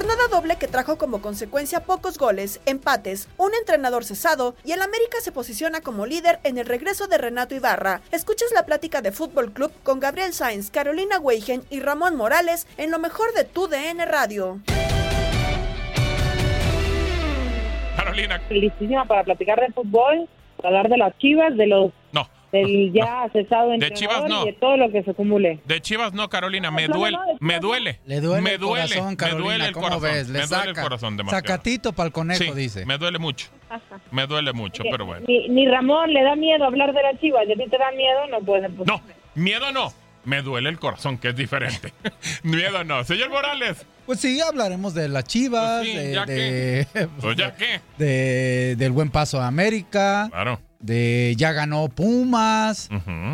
Jornada doble que trajo como consecuencia pocos goles, empates, un entrenador cesado y el América se posiciona como líder en el regreso de Renato Ibarra. Escuchas la plática de Fútbol Club con Gabriel Sainz, Carolina Weigen y Ramón Morales en lo mejor de tu DN Radio. Carolina. Listísima para platicar de fútbol, para hablar de las Chivas, de los del ya cesado entrenador y de todo lo que se acumule. De Chivas no, Carolina, me duele el corazón, Carolina, me duele el ¿cómo corazón, ves? me duele el corazón demasiado. Sacatito para el conejo, dice. Me duele mucho, pero bueno. Ni Ramón le da miedo hablar de las Chivas, ¿y a ti te da miedo? No puede ser posible. No, miedo no, me duele el corazón, que es diferente. Miedo no. Señor Morales. Pues sí, hablaremos de las Chivas, pues sí, del buen paso a América. Claro. De ya ganó Pumas,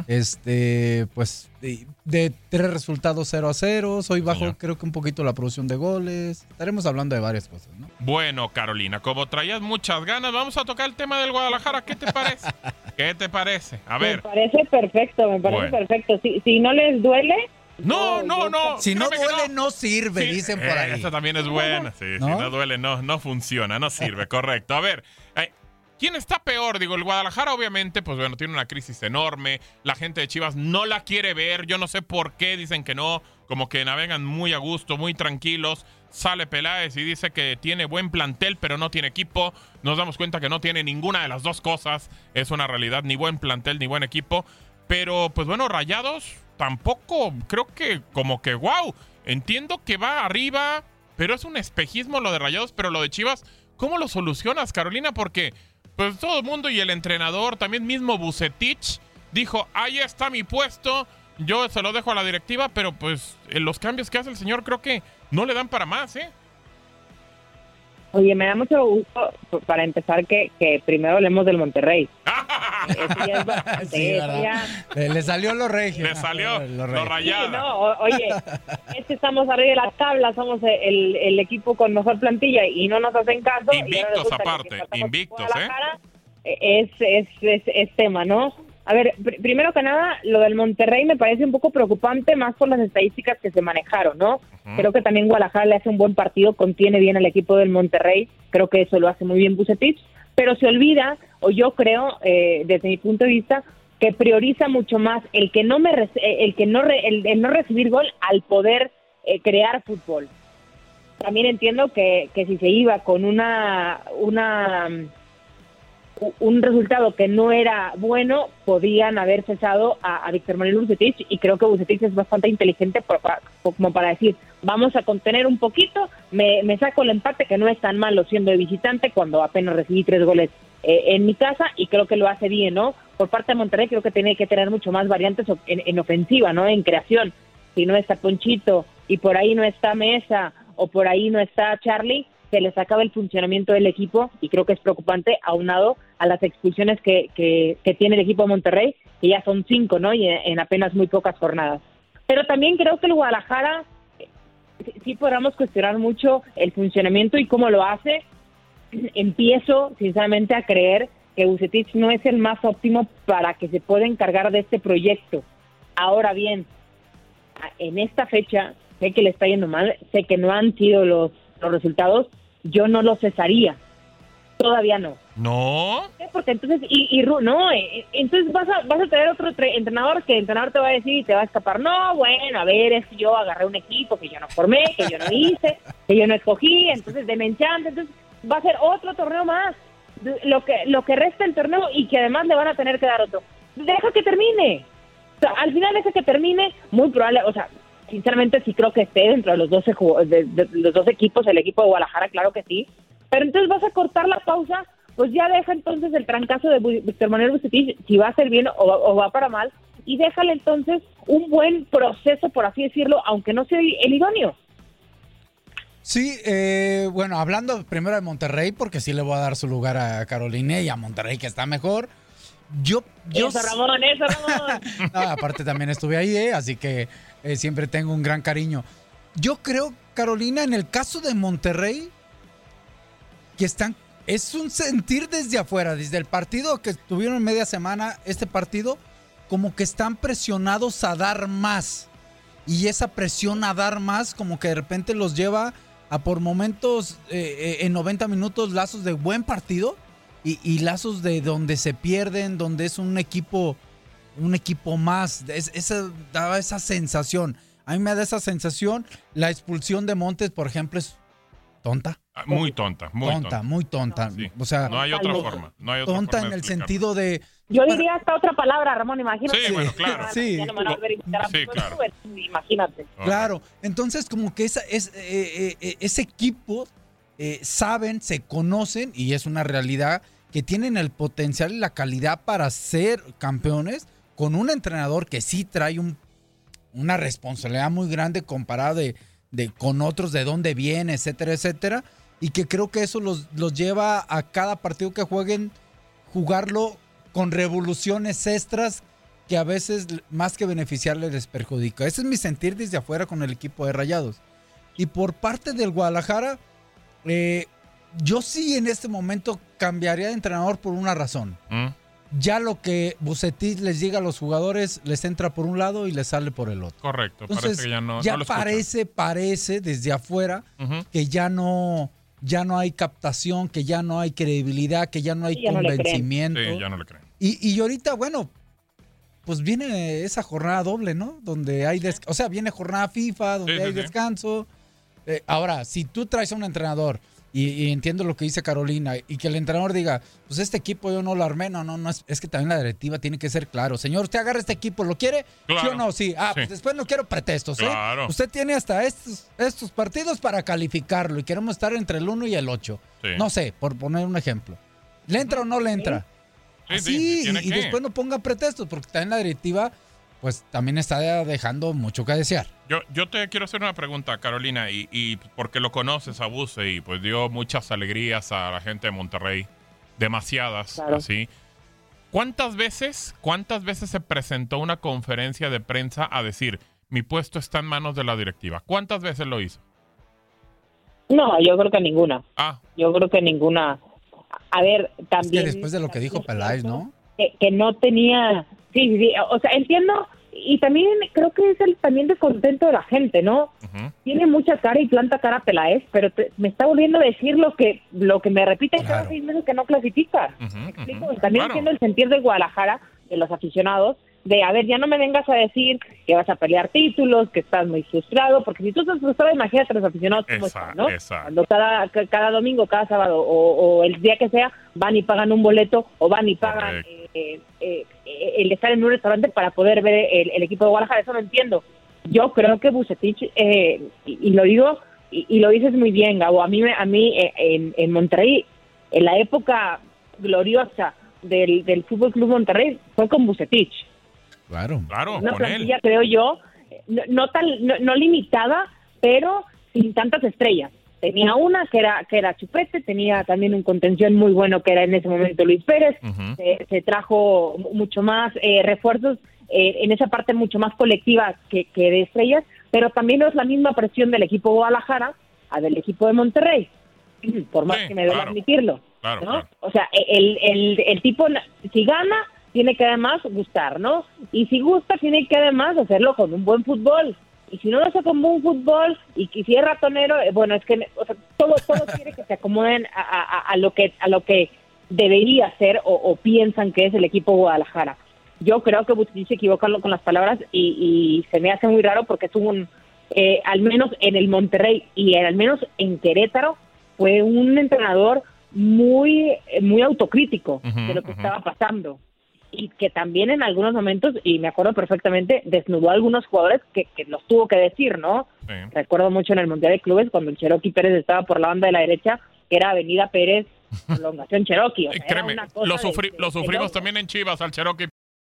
pues de 3 resultados 0-0, hoy bajo creo que un poquito la producción de goles, estaremos hablando de varias cosas, ¿no? Bueno, Carolina, como traías muchas ganas, vamos a tocar el tema del Guadalajara, ¿qué te parece? ¿Qué te parece? A ver. Me parece perfecto, perfecto, si no les duele... No. Si no duele, no sirve, dicen por ahí. Esa también es buena, sí, ¿no? Si no duele, no funciona, no sirve, correcto. A ver, ¿quién está peor? Digo, el Guadalajara obviamente, pues bueno, tiene una crisis enorme. La gente de Chivas no la quiere ver. Yo no sé por qué dicen que no. Como que navegan muy a gusto, muy tranquilos. Sale Peláez y dice que tiene buen plantel, pero no tiene equipo. Nos damos cuenta que no tiene ninguna de las dos cosas. Es una realidad, ni buen plantel, ni buen equipo. Pero, pues bueno, Rayados tampoco, creo que como que, wow. Entiendo que va arriba, pero es un espejismo lo de Rayados. Pero lo de Chivas, ¿cómo lo solucionas, Carolina? Porque... pues todo el mundo y el entrenador, también mismo Vucetich, dijo, ahí está mi puesto, yo se lo dejo a la directiva, pero pues los cambios que hace el señor creo que no le dan para más, ¿eh? Oye, me da mucho gusto, para empezar, que primero hablemos del Monterrey. Eso ya es bastante, le salió lo regio. Le salió lo rayado. Sí, no, oye, estamos arriba de la tabla, somos el equipo con mejor plantilla y no nos hacen caso. Invictos aparte, invictos, Es tema, ¿no? A ver, primero que nada, lo del Monterrey me parece un poco preocupante, más por las estadísticas que se manejaron, ¿no? Creo que también Guadalajara le hace un buen partido, contiene bien al equipo del Monterrey, creo que eso lo hace muy bien Vucetich, pero se olvida, o yo creo, desde mi punto de vista, que prioriza mucho más el no recibir gol al poder crear fútbol. También entiendo que si se iba con un resultado que no era bueno, podían haber cesado a Víctor Manuel Vucetich, y creo que Vucetich es bastante inteligente como para decir, vamos a contener un poquito, me saco el empate, que no es tan malo siendo de visitante, cuando apenas recibí 3 goles en mi casa, y creo que lo hace bien, ¿no? Por parte de Monterrey creo que tiene que tener mucho más variantes en ofensiva, ¿no? En creación. Si no está Ponchito, y por ahí no está Mesa, o por ahí no está Charlie, se les acaba el funcionamiento del equipo, y creo que es preocupante, aunado a las expulsiones que tiene el equipo de Monterrey, que ya son 5, ¿no? Y en apenas muy pocas jornadas. Pero también creo que el Guadalajara sí podamos cuestionar mucho el funcionamiento y cómo lo hace. Empiezo, sinceramente, a creer que Vucetich no es el más óptimo para que se pueda encargar de este proyecto. Ahora bien, en esta fecha, sé que le está yendo mal, sé que no han sido los resultados, yo no lo cesaría. Todavía no. ¿No? Porque entonces, entonces vas a tener otro entrenador, que el entrenador te va a decir y te va a escapar. No, bueno, a ver, es que yo agarré un equipo que yo no formé, que yo no hice, que yo no escogí, entonces de menchante, entonces va a ser otro torneo más, lo que resta el torneo, y que además le van a tener que dar otro. Deja que termine. O sea, al final deja que termine, muy probable, o sea, sinceramente sí creo que esté dentro de los 12 de los 2 equipos, el equipo de Guadalajara, claro que sí. Pero entonces vas a cortar la pausa, pues ya deja entonces el trancazo de Víctor Manuel Vucetich, si va a ser bien o va para mal, y déjale entonces un buen proceso, por así decirlo, aunque no sea el idóneo. Sí, bueno, hablando primero de Monterrey, porque sí le voy a dar su lugar a Carolina y a Monterrey, que está mejor. Eso, Ramón. No, aparte también estuve ahí, así que siempre tengo un gran cariño. Yo creo, Carolina, en el caso de Monterrey, que es un sentir desde afuera, desde el partido que tuvieron en media semana, este partido, como que están presionados a dar más. Y esa presión a dar más, como que de repente los lleva a por momentos en 90 minutos lazos de buen partido y lazos de donde se pierden, donde es un equipo más. Daba esa sensación. A mí me da esa sensación. La expulsión de Montes, por ejemplo, es tonta. Muy tonta. Sí. O sea, no hay otra forma. Tonta en el sentido de... Yo diría hasta otra palabra, Ramón, imagínate. Sí, bueno, claro. Sí. Ya no me van a ver invitar a claro. Imagínate. Claro. Entonces, como que ese equipo saben, se conocen, y es una realidad, que tienen el potencial y la calidad para ser campeones con un entrenador que sí trae una responsabilidad muy grande comparado con otros, de dónde viene, etcétera, etcétera, y que creo que eso los lleva a cada partido que jueguen, jugarlo con revoluciones extras que a veces, más que beneficiarles, les perjudica. Ese es mi sentir desde afuera con el equipo de Rayados. Y por parte del Guadalajara, yo sí en este momento cambiaría de entrenador por una razón. Ya lo que Vucetich les diga a los jugadores les entra por un lado y les sale por el otro. Correcto. Entonces, parece que ya no lo parece desde afuera que ya no hay captación, que ya no hay credibilidad, que ya no hay convencimiento. Sí, ya no le creen. Y ahorita, bueno, pues viene esa jornada doble, ¿no? Donde hay viene jornada FIFA, donde hay descanso. Ahora, si tú traes a un entrenador, y entiendo lo que dice Carolina, y que el entrenador diga, pues este equipo yo no lo armé, no, es que también la directiva tiene que ser claro. Señor, usted agarra este equipo, ¿lo quiere? Claro. ¿Sí o no? Sí. Pues después no quiero pretextos, Claro. Usted tiene hasta estos partidos para calificarlo y queremos estar entre el 1 y el 8. Sí. No sé, por poner un ejemplo. ¿Le entra o no le entra? Sí, y después no ponga pretextos, porque también la directiva pues también está dejando mucho que desear. Yo te quiero hacer una pregunta, Carolina, y porque lo conoces a Buse y pues dio muchas alegrías a la gente de Monterrey, demasiadas, claro. Así. ¿Cuántas veces se presentó una conferencia de prensa a decir, mi puesto está en manos de la directiva? ¿Cuántas veces lo hizo? No, yo creo que ninguna. Yo creo que ninguna. A ver, también... Es que después de lo que dijo Peláez, ¿no? Que no tenía... Sí, o sea, entiendo, y también creo que es el también descontento de la gente, ¿no? Tiene mucha cara y planta cara Peláez, pero me está volviendo a decir lo que me repiten cada 6 meses, que no clasifica. ¿Me explico? También entiendo el sentir de Guadalajara, de los aficionados, de, a ver, ya no me vengas a decir que vas a pelear títulos, que estás muy frustrado, porque si tú estás frustrado, imagínate a los aficionados cómo están, ¿no? Cuando cada domingo, cada sábado, o el día que sea, van y pagan un boleto, o van y pagan el estar en un restaurante para poder ver el equipo de Guadalajara. Eso lo entiendo. Yo creo que Vucetich, y lo digo, y lo dices muy bien, Gabo, a mí en Monterrey, en la época gloriosa del Fútbol Club Monterrey, fue con Vucetich. Claro, una con plantilla, él. creo yo, no limitada, pero sin tantas estrellas. Tenía una que era Chupete, tenía también un contención muy bueno que era en ese momento Luis Pérez. Se trajo mucho más refuerzos en esa parte mucho más colectiva que de estrellas, pero también no es la misma presión del equipo Guadalajara a del equipo de Monterrey, por más que me duele admitirlo. Claro. O sea, el tipo, si gana, tiene que además gustar, ¿no? Y si gusta, tiene que además hacerlo con un buen fútbol. Y si no lo hace con buen fútbol y si es ratonero, bueno, es que todo quiere que se acomoden a lo que debería ser o piensan que es el equipo Guadalajara. Yo creo que Vucetich se equivoca con las palabras y se me hace muy raro porque al menos en el Monterrey y al menos en Querétaro, fue un entrenador muy autocrítico de lo que estaba pasando. Y que también en algunos momentos, y me acuerdo perfectamente, desnudó a algunos jugadores que los tuvo que decir, ¿no? Sí. Recuerdo mucho en el Mundial de Clubes cuando el Cherokee Pérez estaba por la banda de la derecha, que era Avenida Pérez, prolongación Cherokee. O sea, créeme, lo sufrimos también en Chivas al Cherokee.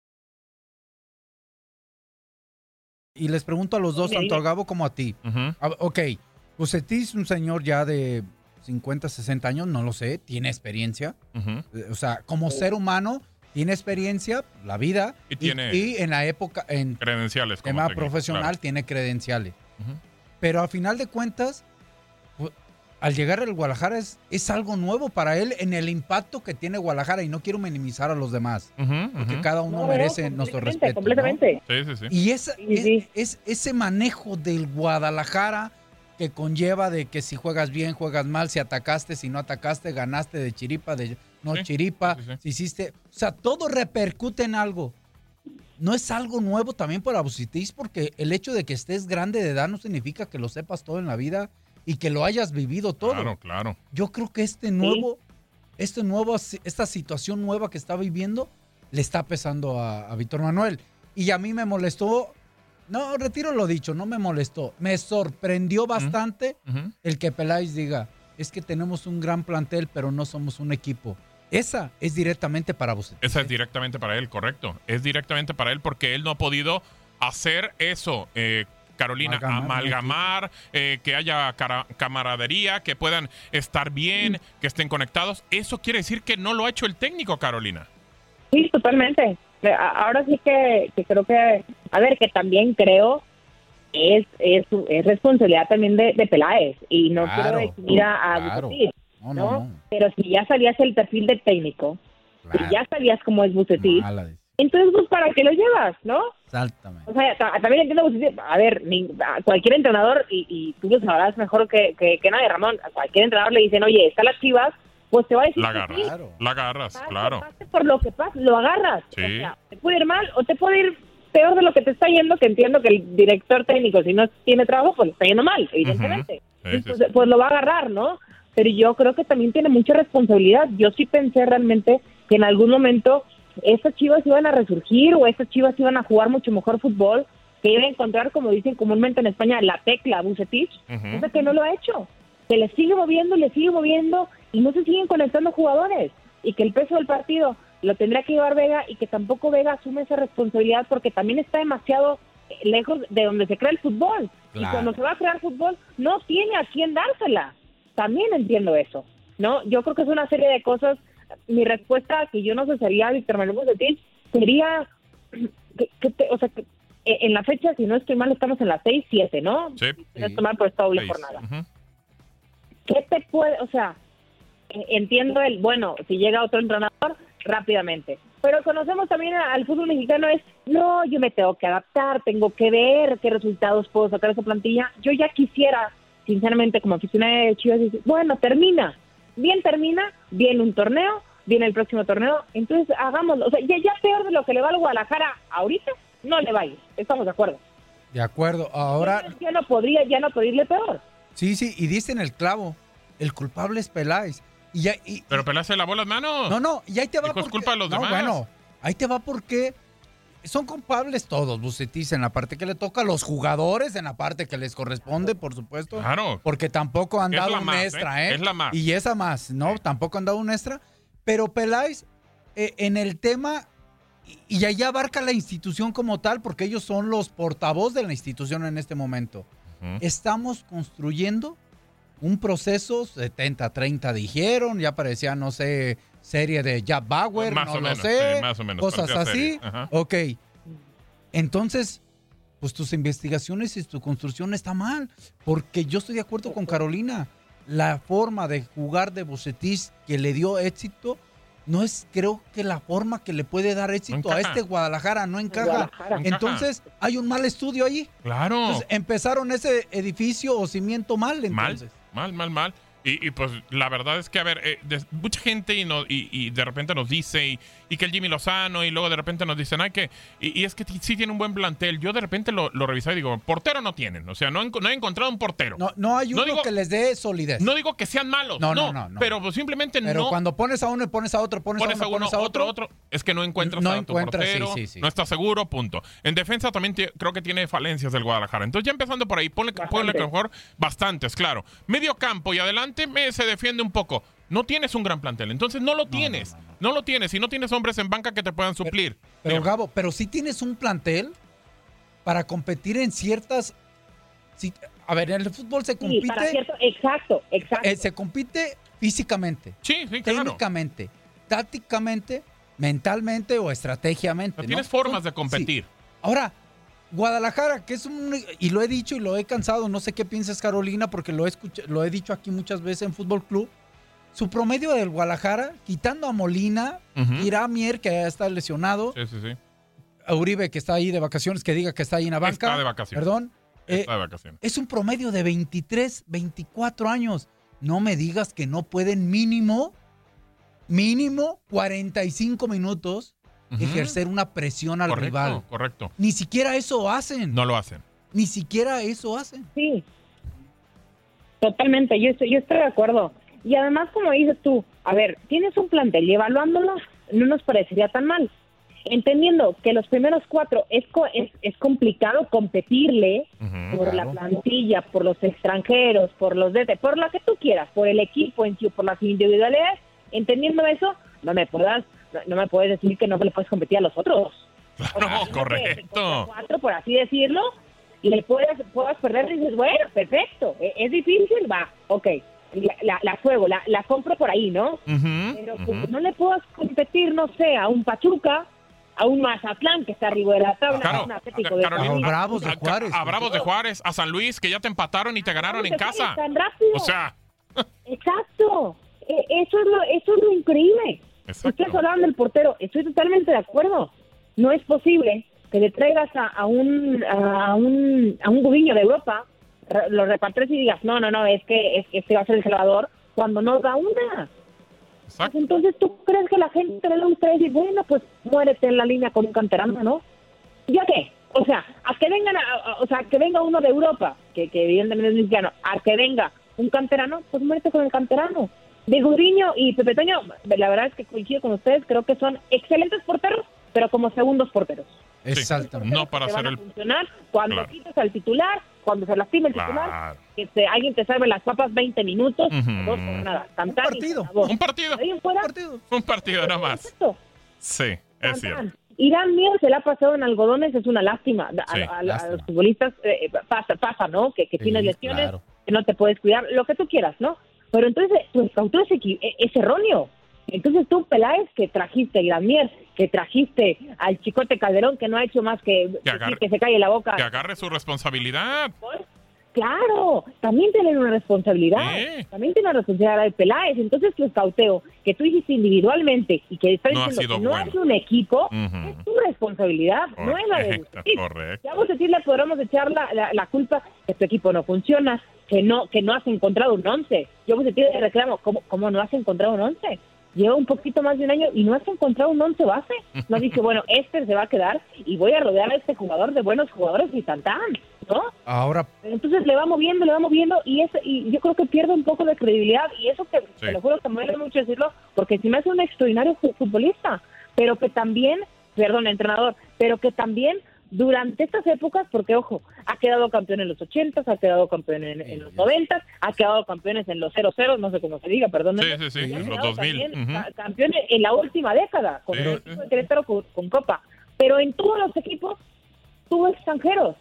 Y les pregunto a los dos, tanto a Gabo como a ti. Ok, Vucetich es un señor ya de 50, 60 años, no lo sé, tiene experiencia. O sea, como ser humano... Tiene experiencia, la vida, y en la época, en credenciales, tema profesional, tiene credenciales. Pero a final de cuentas, pues, al llegar al Guadalajara es algo nuevo para él en el impacto que tiene Guadalajara, y no quiero minimizar a los demás, porque cada uno merece nuestro respeto. Completamente. ¿No? Sí. Y ese manejo del Guadalajara que conlleva de que si juegas bien, juegas mal, si atacaste, si no atacaste, ganaste de chiripa, de no chiripa, si hiciste... O sea, todo repercute en algo. No es algo nuevo también para Vucetich, porque el hecho de que estés grande de edad no significa que lo sepas todo en la vida y que lo hayas vivido todo. Claro. Yo creo que esta situación nueva que está viviendo le está pesando a Víctor Manuel. Y a mí me molestó, no, retiro lo dicho, no me molestó, me sorprendió bastante el que Peláez diga, es que tenemos un gran plantel, pero no somos un equipo. Esa es directamente para Vucetich. Esa es directamente para él, correcto. Es directamente para él porque él no ha podido hacer eso, Carolina, amalgamar, que haya camaradería, que puedan estar bien, que estén conectados. Eso quiere decir que no lo ha hecho el técnico, Carolina. Sí, totalmente. Ahora sí que creo que, a ver, que también creo es responsabilidad también de Peláez, y no quiero definir a Vucetich, ¿no? Pero si ya sabías el perfil del técnico, si ya sabías cómo es Vucetich, entonces pues ¿para qué lo llevas, no? Exactamente. O sea, también entiendo Vucetich. A ver, a cualquier entrenador, y tú lo sabrás mejor que nadie, Ramón, a cualquier entrenador le dicen, oye, está las Chivas, pues te va a decir la agarras, claro. Pase por lo que pase, lo agarras. Sí. O sea, te puede ir mal o te puede ir peor de lo que te está yendo, que entiendo que el director técnico, si no tiene trabajo, pues le está yendo mal, evidentemente. Pues lo va a agarrar, ¿no? Pero yo creo que también tiene mucha responsabilidad. Yo sí pensé realmente que en algún momento estas Chivas iban a resurgir, o estas Chivas iban a jugar mucho mejor fútbol, que iba a encontrar, como dicen comúnmente en España, la tecla Vucetich, cosa que no lo ha hecho. Se le sigue moviendo, y no se siguen conectando jugadores, y que el peso del partido lo tendría que llevar Vega, y que tampoco Vega asume esa responsabilidad porque también está demasiado lejos de donde se crea el fútbol. Claro. Y cuando se va a crear fútbol, no tiene a quién dársela. También entiendo eso, ¿no? Yo creo que es una serie de cosas. Mi respuesta, que yo no cesaría a Víctor Manuel Vucetich, sería que en la fecha, si no estoy mal, estamos en la 6-7, ¿no? Sí. Si no estoy mal, por esta doble jornada. ¿Qué te puede, entiendo si llega otro entrenador, rápidamente. Pero conocemos también al fútbol mexicano, yo me tengo que adaptar, tengo que ver qué resultados puedo sacar de esa plantilla. Yo ya quisiera, sinceramente, como aficionada de Chivas, decir, termina bien un torneo, viene el próximo torneo, entonces hagámoslo. O sea, ya peor de lo que le va al Guadalajara ahorita, no le va a ir. ¿Estamos de acuerdo? De acuerdo. Ahora... Ya no podría irle peor. Sí, y dicen el clavo. El culpable es Peláez. Pero Peláez se lavó las manos. No, y ahí te va porque... es culpa de los demás. Bueno, ahí te va porque son culpables todos, Vucetich, en la parte que le toca, los jugadores en la parte que les corresponde, por supuesto. Claro. Porque tampoco han dado un extra, Es la más. Y esa más, ¿no? Sí. Tampoco han dado un extra. Pero Peláez, en el tema, y ahí abarca la institución como tal, porque ellos son los portavoz de la institución en este momento. Estamos construyendo un proceso 70-30, dijeron, ya parecía, no sé, serie de Jack Bauer, más o menos, cosas así. Ok. Entonces, pues tus investigaciones y tu construcción está mal, porque yo estoy de acuerdo con Carolina. La forma de jugar de Vucetich que le dio éxito, no es, creo que la forma que le puede dar éxito a este Guadalajara no encaja. Entonces, hay un mal estudio allí. Claro. Entonces, empezaron ese edificio o cimiento mal, entonces. Mal. Y pues la verdad es que, a ver, mucha gente y de repente nos dice y que el Jimmy Lozano, y luego de repente nos dicen, y es que sí tiene un buen plantel. Yo de repente lo revisé y digo, portero no tienen. O sea, no he encontrado un portero. No hay uno que les dé solidez. No digo que sean malos. No. Pero pues simplemente no. Pero cuando pones a uno y pones a otro, pones a otro, es que no encuentras a tu portero. Sí. No estás seguro, punto. En defensa también creo que tiene falencias del Guadalajara. Entonces ya empezando por ahí, ponle que mejor bastantes, claro. Medio campo y adelante se defiende un poco. No tienes un gran plantel, entonces no lo tienes. No lo tienes, y no tienes hombres en banca que te puedan suplir. Pero Gabo, sí tienes un plantel para competir en ciertas... A ver, en el fútbol se compite... Exacto. Se compite físicamente. Sí, claro. Técnicamente, tácticamente, mentalmente o estrategiamente. No tienes formas de competir. Sí. Ahora, Guadalajara, que es y lo he dicho y lo he cansado, no sé qué piensas, Carolina, porque lo he dicho aquí muchas veces en Fútbol Club. Su promedio del Guadalajara, quitando a Molina, Iramier, que está lesionado, sí. a Uribe, que está ahí de vacaciones, que diga que está ahí en la banca. Está de vacaciones. Perdón. Está de vacaciones. Es un promedio de 23, 24 años. No me digas que no pueden mínimo 45 minutos ejercer una presión al rival. Correcto. Ni siquiera eso hacen. No lo hacen. Ni siquiera eso hacen. Sí, totalmente, yo estoy de acuerdo. Y además, como dices tú, a ver, tienes un plantel y evaluándolo no nos parecería tan mal. Entendiendo que los primeros 4 es complicado competirle por la plantilla, por los extranjeros, por los DT, por lo que tú quieras, por el equipo en sí, por las individualidades. Entendiendo eso, no me puedes decir que no le puedes competir a los otros. Claro, correcto. 4, por así decirlo, y le puedas perder y dices, bueno, perfecto, es difícil, va, ok, la juego, la compro por ahí, ¿no? Pero pues, no le puedas competir, no sé, a un Pachuca, a un Mazatlán que está arriba de la tabla, Claro, a un Atlético de Carolina, a Bravos de Juárez. A Bravos de Juárez, a San Luis, que ya te empataron y te ganaron en casa. Tan rápido. O sea, Exacto, eso es lo increíble. Exacto. Ustedes hablaban del portero, estoy totalmente de acuerdo. No es posible que le traigas a un Gudiño de Europa, lo repartes y digas, no, es que este va a ser el Salvador, cuando no da una. exacto. Pues entonces, ¿tú crees que la gente le gusta decir, bueno, pues muérete en la línea con un canterano, ¿no? ¿Ya qué? O sea, que venga uno de Europa, que evidentemente es mexicano, a que venga un canterano, pues muérete con el canterano. De Gudiño y Pepe Toño, la verdad es que coincido con ustedes, creo que son excelentes porteros, pero como segundos porteros. Exactamente. No para hacer el... funcionar cuando Claro. quites al titular, cuando se lastime el titular, Claro. que alguien te salve las papas 20 minutos, Ujú. 2 por nada. Cantar y partido. se acabó. Un partido. De ahí en fuera, Un partido nomás. perfecto. Sí, es cierto. Irán Mier se le ha pasado en algodones, es una lástima. Sí, A lástima. los futbolistas pasa, ¿no? Que tienes lesiones, claro. que no te puedes cuidar, lo que tú quieras, ¿no? Pero entonces tu escauto es erróneo. Entonces tú, Peláez, que trajiste a Irán Mier, que trajiste al Chicote Calderón, que no ha hecho más que decir que se calle la boca. Que agarre su responsabilidad. Claro, también tienen una responsabilidad. Sí. También tiene una responsabilidad de Peláez. Entonces tu escauteo, que tú hiciste individualmente y que está No ha diciendo sido que no bueno. es un equipo, Ujú. es tu responsabilidad, no es la de Correcto, Bucetich. correcto. Ya a Bucetich le podremos echar la culpa que tu equipo no funciona, que no has encontrado un 11. Yo a Bucetich le reclamo, ¿cómo no has encontrado un 11? Lleva un poquito más de un año y no has encontrado un 11 base. No dice, bueno, este se va a quedar y voy a rodear a este jugador de buenos jugadores y tan, ¿no? Ahora, Entonces le va moviendo y yo creo que pierde un poco de credibilidad y eso que Sí. te lo juro que me duele mucho decirlo porque si me hace un extraordinario futbolista, pero que también, entrenador, pero que también durante estas épocas, porque ojo, ha quedado campeón en los 80, ha quedado campeón en los 90, ha quedado campeones en los 00, no sé cómo se diga, perdón. Sí, Y ha en los quedado 2000. también Ujú. campeón en la última década, con Sí, el sí. equipo de Querétaro con Copa, pero en todos los equipos tuvo extranjeros.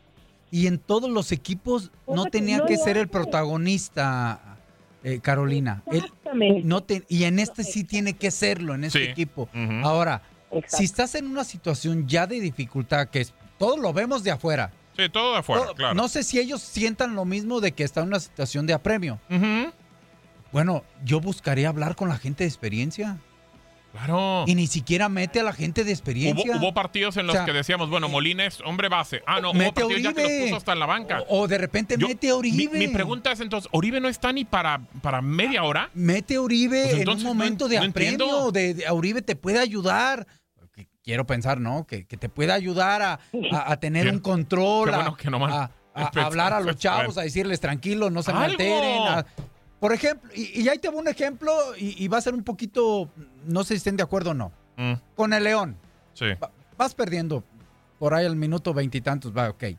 y en todos los equipos no tenía No que lo ser el hace. protagonista, Carolina. Exactamente. Y en este sí tiene que serlo, en este Sí. equipo. Ujú. Ahora, Exacto. si estás en una situación ya de dificultad, que todos lo vemos de afuera. Sí, todo de afuera, Todo- claro. No sé si ellos sientan lo mismo de que está en una situación de apremio. Ujú. Bueno, yo buscaría hablar con la gente de experiencia. Claro. Y ni siquiera mete a la gente de experiencia. Hubo partidos en los O sea, que decíamos, bueno, Molina es hombre base. Ah, no, hubo mete a partidos ya que Oribe. los puso hasta en la banca. O de repente Yo- mete a Oribe. Mi pregunta es entonces, ¿Oribe no está ni para media hora? Mete a Oribe Pues en entonces, un momento de no entiendo. apremio. De Oribe te puede ayudar. Quiero pensar, ¿no? Que te puede ayudar a tener Qué- un control, qué bueno que nomás a pensé, hablar a los pues, chavos, bueno. a decirles tranquilos, no se me ¡Algo! alteren. Por ejemplo, y ahí te va un ejemplo y va a ser un poquito, no sé si estén de acuerdo o no. Mm, Con el León, sí. vas perdiendo por ahí al minuto 20 y tantos, va, ok.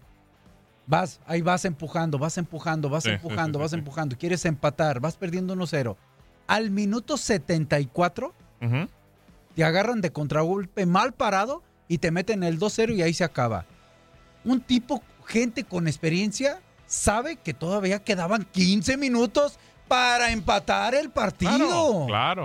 Ahí vas empujando, Sí, sí. empujando, quieres empatar, vas perdiendo 1-0. Al minuto 74 Ujú. te agarran de contragolpe mal parado y te meten el 2-0 y ahí se acaba. Un tipo, gente con experiencia, sabe que todavía quedaban 15 minutos para empatar el partido. Claro.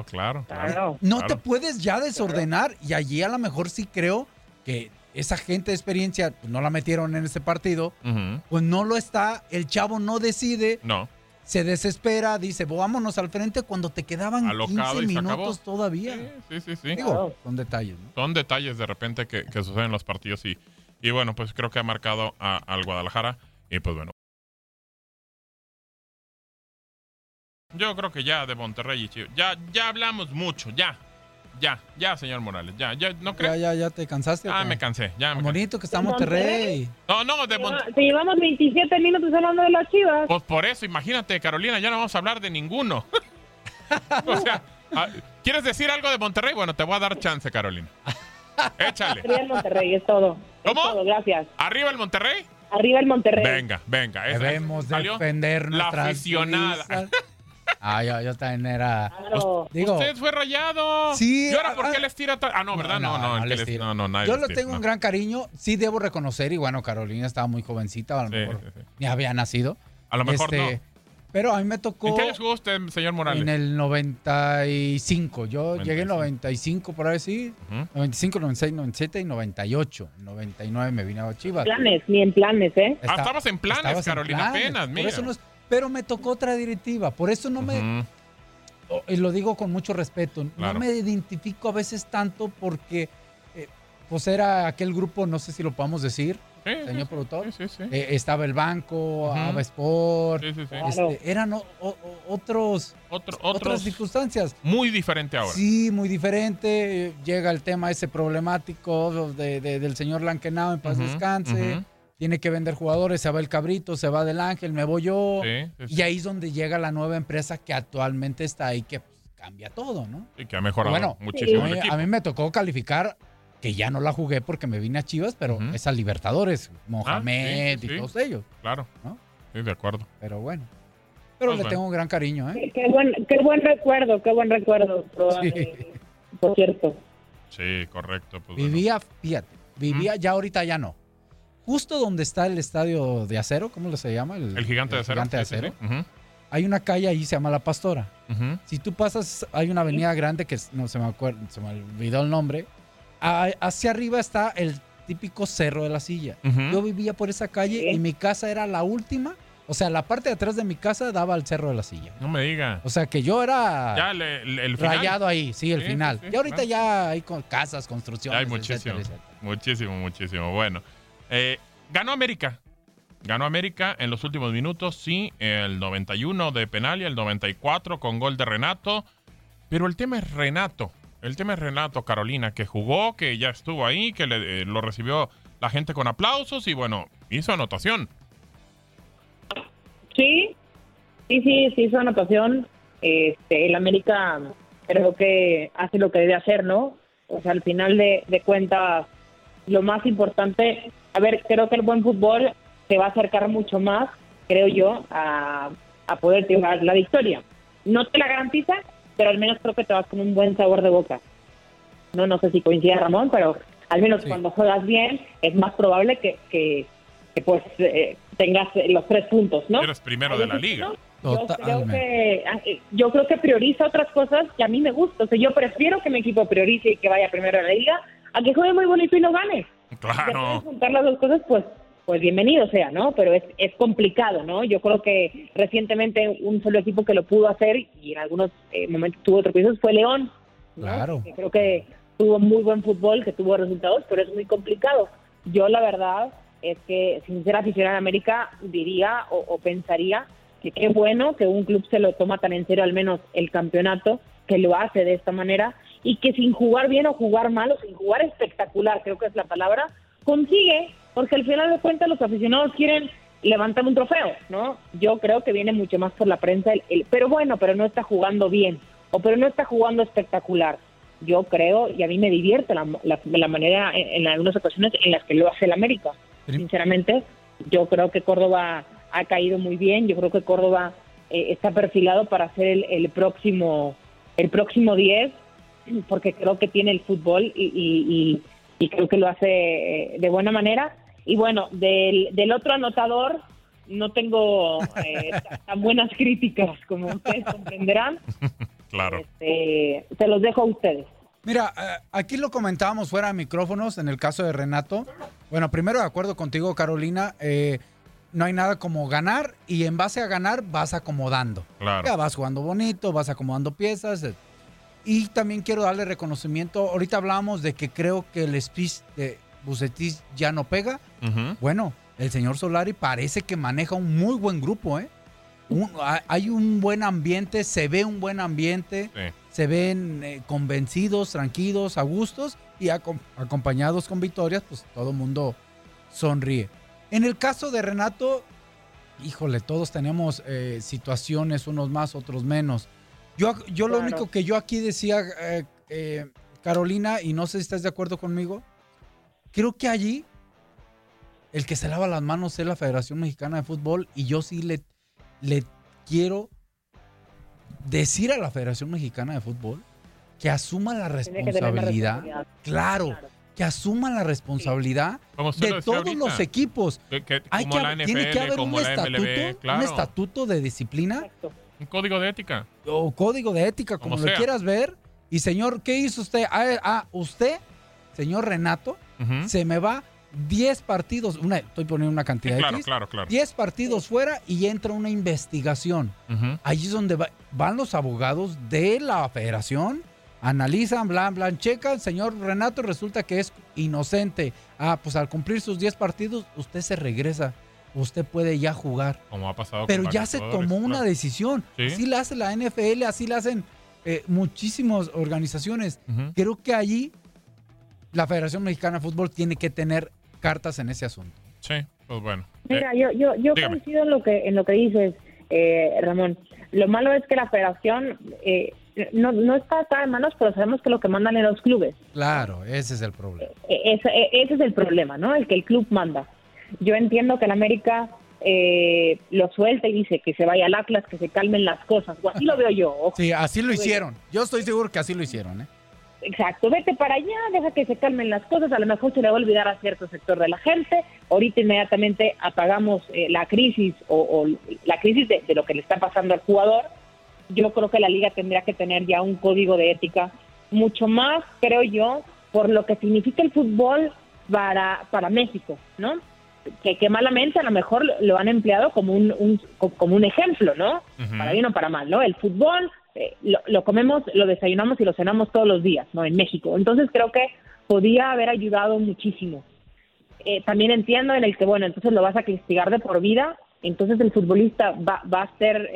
No claro. te puedes ya desordenar y allí a lo mejor sí creo que esa gente de experiencia pues, no la metieron en ese partido, Ujú. pues no lo está, el chavo no decide, No. se desespera, dice, vámonos al frente cuando te quedaban Alocado 15 y se minutos acabó. todavía. Sí. Digo, son detalles, ¿no? Son detalles de repente que suceden en los partidos y bueno, pues creo que ha marcado al Guadalajara. Y pues bueno. Yo creo que ya de Monterrey y Chivas. Ya hablamos mucho, ya, señor Morales. Ya, ¿no crees? Ya te cansaste. Me cansé, ya. Bonito que está Monterrey. No, Te llevamos 27 minutos hablando de las Chivas. Pues por eso, imagínate, Carolina, ya no vamos a hablar de ninguno. O sea, ¿quieres decir algo de Monterrey? Bueno, te voy a dar chance, Carolina. Échale. Arriba el Monterrey, es todo. ¿Cómo? Es todo, gracias. ¿Arriba el Monterrey? Arriba el Monterrey. Venga. Debemos defender la aficionada. Yo también era. Claro. Usted fue Rayado. Sí. ¿Y ahora por qué les tira? No, ¿verdad? No, nadie. Yo lo tengo un gran cariño. Sí, debo reconocer. Y bueno, Carolina estaba muy jovencita. A lo mejor ni había nacido. A lo mejor no. Pero a mí me tocó. ¿En qué años jugó usted, señor Morales? En el 95. Yo llegué en 95, por ahí sí. 95, 96, 97 y 98. En 99 me vine a Chivas. Ni en planes, ¿eh? Estabas en planes, Carolina, apenas, mira. Pero me tocó otra directiva. Por eso no me. Y lo digo con mucho respeto. Claro. No me identifico a veces tanto porque. Pues era aquel grupo, no sé si lo podemos decir. Señor productor. Sí. Estaba el banco, Ava Sport. Sí. Claro. Eran otras circunstancias. Muy diferente ahora. Sí, muy diferente. Llega el tema ese problemático del señor Lankenau, en paz descanse. Tiene que vender jugadores, se va el Cabrito, se va del Ángel, me voy yo. Sí. Y ahí es donde llega la nueva empresa que actualmente está ahí, que cambia todo, ¿no? Y que ha mejorado muchísimo el equipo. A mí me tocó calificar, que ya no la jugué porque me vine a Chivas, pero esa Libertadores, Mohamed y todos ellos. Claro, ¿no? Sí, de acuerdo. Pero bueno. Pero le tengo un gran cariño, ¿eh? Qué buen recuerdo, por cierto. Sí, correcto. Pues Vivía, ya ahorita ya no. Justo donde está el estadio de acero, ¿cómo se llama? El Gigante de Acero. Gigante de Acero. Sí. Hay una calle ahí, se llama La Pastora. Si tú pasas, hay una avenida grande que no se me acuerdo, se me olvidó el nombre. Hacia arriba está el típico Cerro de la Silla. Yo vivía por esa calle y mi casa era la última. O sea, la parte de atrás de mi casa daba al Cerro de la Silla. No me diga. O sea, que yo era ya el final. Rayado ahí, el final. Y ahorita ya hay casas, construcciones, hay muchísimo, etcétera. muchísimo. Bueno, ganó América. Ganó América en los últimos minutos, sí. El 91 de penal y el 94 con gol de Renato. Pero el tema es Renato. Carolina, que jugó, que ya estuvo ahí, que lo recibió la gente con aplausos y bueno, hizo anotación. Sí, hizo anotación. El América creo que hace lo que debe hacer, ¿no? O sea, al final de cuentas, lo más importante, creo que el buen fútbol te va a acercar mucho más, creo yo, a poder llevar la victoria. No te la garantiza, pero al menos creo que te vas con un buen sabor de boca. No sé si coincide Ramón, pero al menos cuando juegas bien es más probable que pues tengas los 3 puntos, ¿no? Eres primero de la liga. Yo creo que prioriza otras cosas que a mí me gustan. O sea, yo prefiero que mi equipo priorice y que vaya primero a la liga a que juegue muy bonito y no gane. Claro. Si juntar las dos cosas, pues bienvenido sea, ¿no? Pero es complicado, ¿no? Yo creo que recientemente un solo equipo que lo pudo hacer y en algunos momentos tuvo tropiezos fue León, ¿no? Claro. Que creo que tuvo muy buen fútbol, que tuvo resultados, pero es muy complicado. Yo la verdad es que sin ser aficionada a América diría o pensaría que qué bueno que un club se lo toma tan en serio, al menos el campeonato, que lo hace de esta manera y que sin jugar bien o jugar mal o sin jugar espectacular, creo que es la palabra, consigue, porque al final de cuentas los aficionados quieren levantar un trofeo, ¿no? Yo creo que viene mucho más por la prensa, pero no está jugando bien, pero no está jugando espectacular. Yo creo, y a mí me divierte la manera en algunas ocasiones en las que lo hace el América. Sinceramente, yo creo que Córdoba ha caído muy bien, yo creo que Córdoba está perfilado para ser el próximo 10, porque creo que tiene el fútbol y creo que lo hace de buena manera. Y bueno, del otro anotador no tengo tan buenas críticas como ustedes comprenderán. Claro. Se los dejo a ustedes. Mira, aquí lo comentábamos fuera de micrófonos en el caso de Renato. Bueno, primero de acuerdo contigo, Carolina, no hay nada como ganar y en base a ganar vas acomodando. Claro. Ya vas jugando bonito, vas acomodando piezas. Y también quiero darle reconocimiento. Ahorita hablábamos de que creo que el speech de Vucetich ya no pega. Bueno, el señor Solari parece que maneja un muy buen grupo, ¿eh? Hay un buen ambiente, se ve un buen ambiente, sí. Se ven convencidos, tranquilos, a gustos y acompañados con victorias, pues todo el mundo sonríe. En el caso de Renato, híjole, todos tenemos situaciones, unos más, otros menos. Yo claro. Lo único que yo aquí decía, Carolina, y no sé si estás de acuerdo conmigo, creo que allí el que se lava las manos es la Federación Mexicana de Fútbol, y yo sí le quiero decir a la Federación Mexicana de Fútbol que asuma la responsabilidad. Claro, que asuma la responsabilidad de todos ahorita. Los equipos. Tiene que haber un estatuto de disciplina. Exacto. Un código de ética. O código de ética, como lo quieras ver. Y señor, ¿qué hizo usted? Usted, señor Renato, se me va 10 partidos, estoy poniendo una cantidad X, claro. 10 partidos fuera y entra una investigación. Allí es donde van los abogados de la federación, analizan, blan, checan, señor Renato resulta que es inocente. Pues al cumplir sus 10 partidos, usted se regresa. Usted puede ya jugar. Como ha pasado pero ya se tomó una decisión. ¿Sí? Así la hace la NFL, así la hacen muchísimas organizaciones. Creo que allí la Federación Mexicana de Fútbol tiene que tener cartas en ese asunto. Sí, pues bueno. Mira, yo coincido en lo que dices, Ramón. Lo malo es que la Federación no está en manos, pero sabemos que lo que mandan en los clubes. Claro, ese es el problema. Ese es el problema, ¿no? El que el club manda. Yo entiendo que el América lo suelta y dice que se vaya al Atlas, que se calmen las cosas, o así lo veo yo. Ojo. Sí, así lo hicieron. Yo estoy seguro que así lo hicieron, ¿eh? Exacto, vete para allá, deja que se calmen las cosas, a lo mejor se le va a olvidar a cierto sector de la gente, ahorita inmediatamente apagamos la crisis o la crisis de lo que le está pasando al jugador. Yo creo que la liga tendría que tener ya un código de ética mucho más, creo yo, por lo que significa el fútbol para México, ¿no? Que malamente a lo mejor lo han empleado como un ejemplo, ¿no? Para bien o para mal, ¿no? El fútbol lo comemos, lo desayunamos y lo cenamos todos los días, ¿no? En México. Entonces creo que podía haber ayudado muchísimo. También entiendo en el que, bueno, entonces lo vas a castigar de por vida, entonces el futbolista va a ser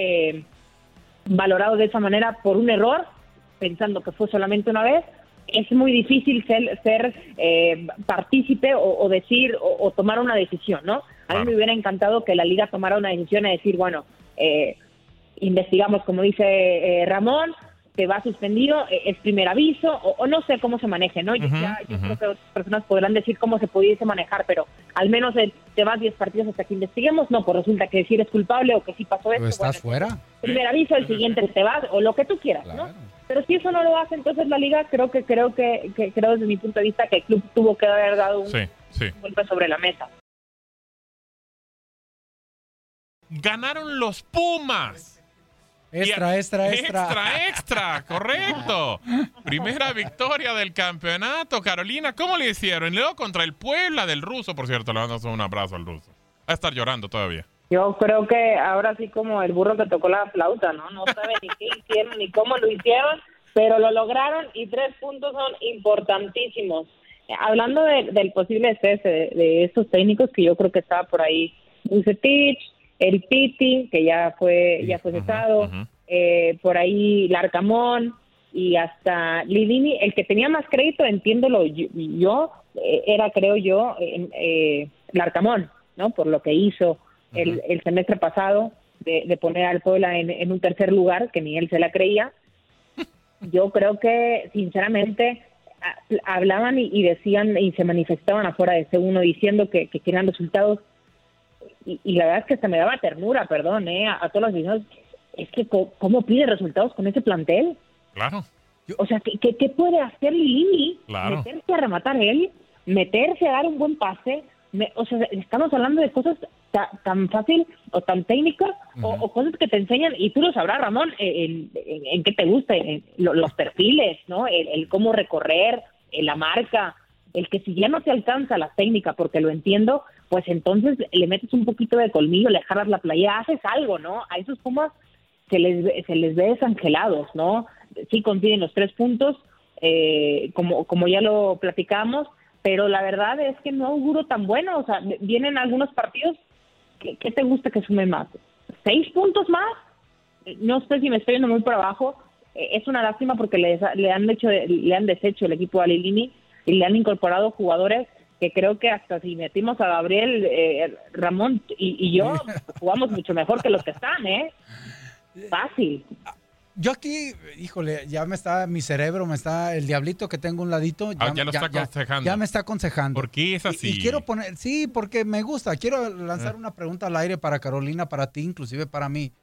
valorado de esa manera por un error, pensando que fue solamente una vez. Es muy difícil ser partícipe o decir o tomar una decisión, ¿no? A mí me hubiera encantado que la liga tomara una decisión y decir, bueno, investigamos, como dice Ramón, te va suspendido, es primer aviso, o no sé cómo se maneje, ¿no? Yo creo que otras personas podrán decir cómo se pudiese manejar, pero al menos te vas 10 partidos hasta que investiguemos, no, pues resulta que si eres culpable o que sí pasó esto. ¿Estás fuera? Primer aviso, el siguiente te vas, o lo que tú quieras, claro. ¿No? Pero si eso no lo hace, entonces la liga creo desde mi punto de vista que el club tuvo que haber dado un golpe sobre la mesa. Ganaron los Pumas. Extra, correcto. Primera victoria del campeonato. Carolina, ¿cómo le hicieron? Y luego contra el Puebla del Ruso, por cierto, le mandamos un abrazo al Ruso. Va a estar llorando todavía. Yo creo que ahora sí como el burro que tocó la flauta, ¿no? No sabe ni qué hicieron ni cómo lo hicieron, pero lo lograron y 3 puntos son importantísimos. Hablando del posible cese de estos técnicos, que yo creo que estaba por ahí Vucetich, el Piti, que ya fue cesado, por ahí Larcamón y hasta Lidini. El que tenía más crédito, entiéndolo yo, era, creo yo, Larcamón, ¿no? Por lo que hizo el semestre pasado de poner al Puebla en un tercer lugar, que ni él se la creía. Yo creo que, sinceramente, hablaban y decían y se manifestaban afuera de C1 diciendo que querían resultados. Y la verdad es que hasta me daba ternura, perdón, a todos los aficionados. Es que, ¿cómo pide resultados con ese plantel? Claro. O sea, ¿qué puede hacer Lili? Claro. Meterse a rematar él, meterse a dar un buen pase. O sea, estamos hablando de cosas tan fácil o tan técnicas o cosas que te enseñan, y tú lo sabrás, Ramón, en qué te gusta, los perfiles, ¿no? El cómo recorrer, la marca, el que si ya no te alcanza la técnica, porque lo entiendo, pues entonces le metes un poquito de colmillo, le jalas la playera, haces algo, ¿no? A esos Pumas se les ve desangelados, ¿no? Sí consiguen los 3 puntos, como ya lo platicamos, pero la verdad es que no auguro tan bueno. O sea, vienen algunos partidos, ¿qué te gusta que sume más? 6 puntos más. No sé si me estoy yendo muy por abajo. Es una lástima porque le han deshecho el equipo a Lilini y le han incorporado jugadores que creo que hasta si metimos a Gabriel, Ramón y yo, jugamos mucho mejor que los que están, Fácil. Yo aquí, híjole, ya mi cerebro, el diablito que tengo a un ladito. Ya lo está aconsejando. Ya me está aconsejando. ¿Por qué es así? Y quiero sí, porque me gusta. Quiero lanzar una pregunta al aire para Carolina, para ti, inclusive para mí.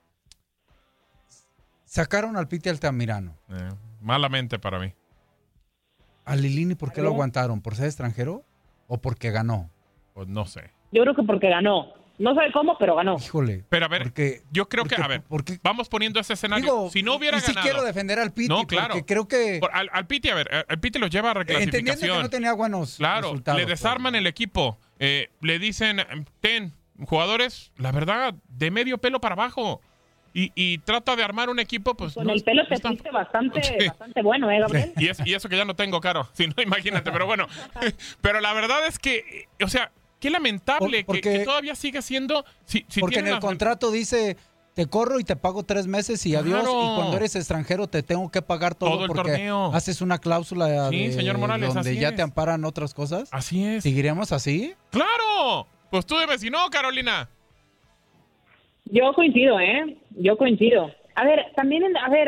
Sacaron al Piti Altamirano. Malamente para mí. ¿A Lilini por qué lo aguantaron? ¿Por ser extranjero o porque ganó? Pues no sé. Yo creo que porque ganó. No sé cómo, pero ganó. Híjole. Pero a ver, yo creo que, a ver, vamos poniendo ese escenario. Si no hubiera ganado. Sí quiero defender al Piti. No, claro. Porque creo que. Al Piti, a ver, al Piti los lleva a reclasificación. Entendiendo que no tenía buenos resultados. Le desarman el equipo. Le dicen, jugadores, la verdad, de medio pelo para abajo. Y trata de armar un equipo, pues. Con el pelo te fuiste bastante bueno, Gabriel. Y eso que ya no tengo, Caro. Si no, imagínate, pero bueno. Pero la verdad es que, o sea, qué lamentable que todavía siga siendo. Porque en el contrato dice, te corro y te pago 3 meses y adiós. Y cuando eres extranjero te tengo que pagar todo el porque torneo. Haces una cláusula señor Morales, donde ya te amparan otras cosas. Así es. ¿Seguiremos así? ¡Claro! Pues tú dime si no, Carolina. Yo coincido, Yo coincido. A ver, también,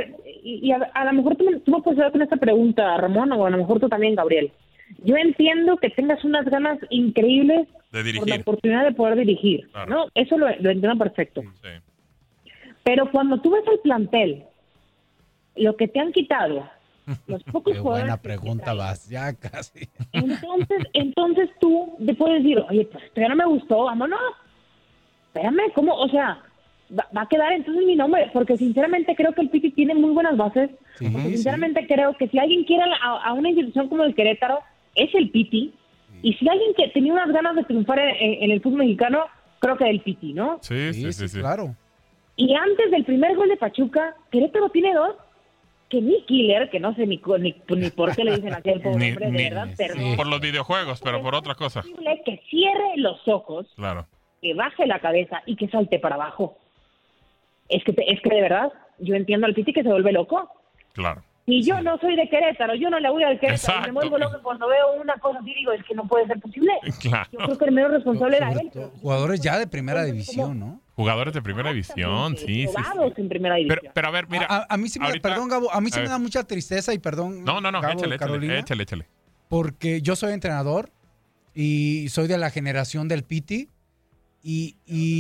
a lo mejor tú me puedes ayudar con esta pregunta, Ramón, o a lo mejor tú también, Gabriel. Yo entiendo que tengas unas ganas increíbles de dirigir, por la oportunidad de poder dirigir, claro. ¿No? Eso lo entiendo perfecto. Sí. Pero cuando tú ves el plantel, lo que te han quitado, los pocos Qué jugadores... buena pregunta vas, ya casi. Entonces tú te puedes decir, oye, pues esto ya no me gustó, vámonos. Espérame, ¿cómo? O sea, va a quedar entonces mi nombre, porque sinceramente creo que el Piti tiene muy buenas bases, porque sinceramente creo que si alguien quiere a una institución como el Querétaro, es el Piti, y si alguien que tenía unas ganas de triunfar en el fútbol mexicano, creo que el Piti, ¿no? Sí, claro. Y antes del primer gol de Pachuca, Querétaro tiene 2, que ni Killer, que no sé ni por qué le dicen así al pobre hombre, de verdad, perdón. Por los videojuegos, pero por otra cosa. Es posible que cierre los ojos, claro, que baje la cabeza y que salte para abajo. Es que de verdad, yo entiendo al Piti que se vuelve loco. Claro. Y yo no soy de Querétaro, yo no le voy al Querétaro. Exacto. Me vuelvo loco cuando veo una cosa así, digo, es que no puede ser posible. Claro. Yo creo que el menos responsable era él. Jugadores ya de primera división, ¿no? Jugadores de primera división, sí. En primera división. Pero a ver, mira. A mí sí perdón, Gabo, a mí sí me da mucha tristeza y perdón. No, Gabo, échale. Porque yo soy entrenador y soy de la generación del Piti y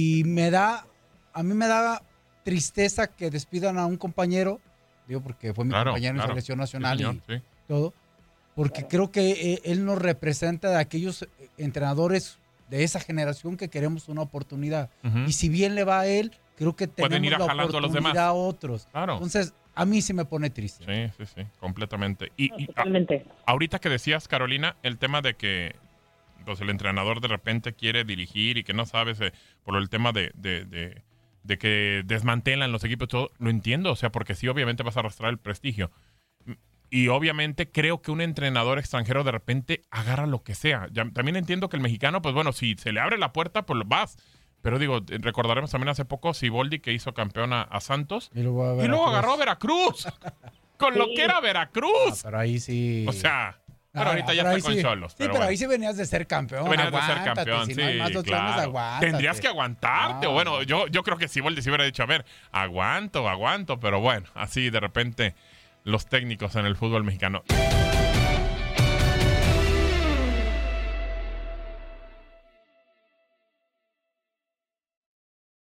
a mí me da tristeza que despidan a un compañero, digo porque fue mi compañero en selección nacional, sí, todo, porque creo que él nos representa de aquellos entrenadores de esa generación que queremos una oportunidad. Y si bien le va a él, creo que tenemos la oportunidad a otros. Claro. Entonces, a mí sí me pone triste. Sí, completamente. Y totalmente. Ahorita que decías, Carolina, el tema de que pues, el entrenador de repente quiere dirigir y que no sabes por el tema de que desmantelan los equipos, todo, lo entiendo, o sea, porque sí, obviamente vas a arrastrar el prestigio. Y obviamente creo que un entrenador extranjero de repente agarra lo que sea. También entiendo que el mexicano, pues bueno, si se le abre la puerta, pues vas. Pero digo, recordaremos también hace poco Siboldi que hizo campeón a Santos. Y luego agarró a Veracruz. Con lo que era Veracruz. Pero ahí sí. O sea, pero ahorita ya está con Xolos. Sí, pero ahí sí venías de ser campeón. Venías de ser campeón, si sí, no hay más opciones, claro. aguántate. Tendrías que aguantarte. O bueno, yo creo que Siboldi se hubiera dicho, a ver, aguanto. Pero bueno, así de repente los técnicos en el fútbol mexicano.